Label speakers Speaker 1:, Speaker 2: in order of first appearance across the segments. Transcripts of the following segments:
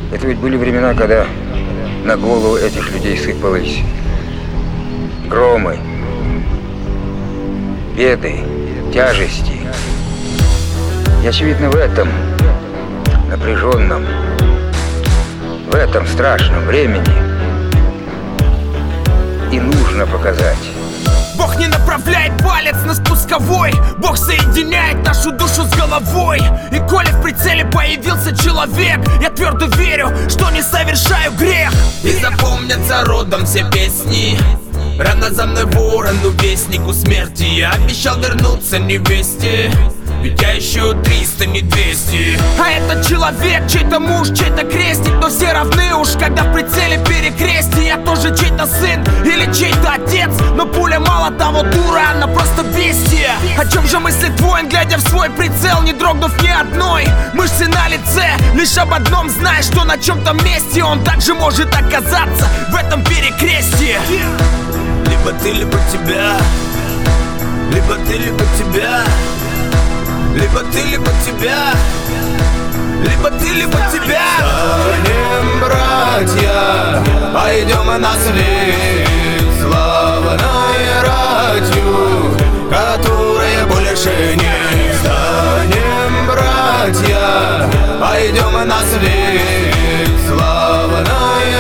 Speaker 1: Это ведь были времена, когда на голову этих людей сыпались громы, беды, тяжести. И очевидно, в этом напряженном, в этом страшном времени и нужно показать.
Speaker 2: Бог не направляет палец на спусковой, Бог соединяет нашу душу с головой. И коли в прицеле появился человек, я твердо верю, что не совершаю грех. И запомнятся родом все песни. Рано за мной ворону, вестнику смерти. Я обещал вернуться невесте, ведь я ищу 300, не 200. А этот человек, чей-то муж, чей-то крестник. Но все равны уж, когда в прицеле перекрестие. Я тоже чей-то сын или чей-то отец. Но пуля мало того дура, она просто бестия. О чем же мыслит воин, глядя в свой прицел, не дрогнув ни одной мышцы на лице? Лишь об одном знай, что на чем-то месте он также может оказаться в этом перекрестии. Либо ты, либо тебя. Либо ты, либо тебя. Либо ты, либо тебя. Либо ты, либо тебя.
Speaker 3: Станем, братья, пойдем на свет славной ратью, которая больше не. Станем, братья, пойдем на свет славной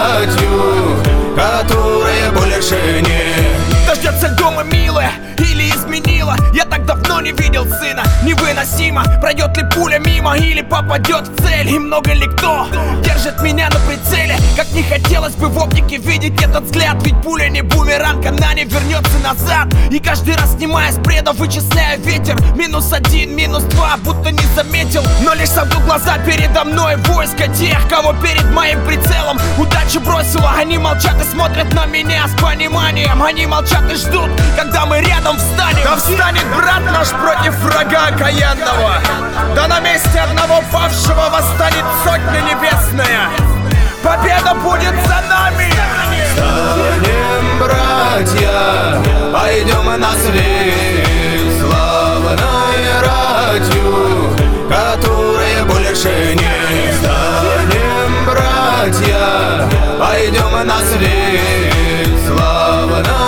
Speaker 3: ратью, которая больше не.
Speaker 2: Дождется дома милая или изменила? Я так давно не видел сына. Невыносимо, пройдет ли пуля мимо или попадет в цель. И много ли кто держит меня на прицеле? Как не хотелось бы в оптике видеть этот взгляд. Ведь пуля не бумеранг, она не вернется назад. И каждый раз, снимая с преда, вычисляя ветер. -1, -2, будто не заметил. Но лишь сомкнул глаза, передо мной войско тех, кого перед моим прицелом удача бросила. Они молчат и смотрят на меня с пониманием. Они молчат и ждут, когда мы рядом встанем.
Speaker 4: Да встанет брат наш против врага окаянного. Да на месте одного павшего восстанет сотня небесная. Победа будет за нами.
Speaker 3: Станем, братья, пойдем на свет славной ратью, которая больше не. Станем, братья, пойдем на свет славной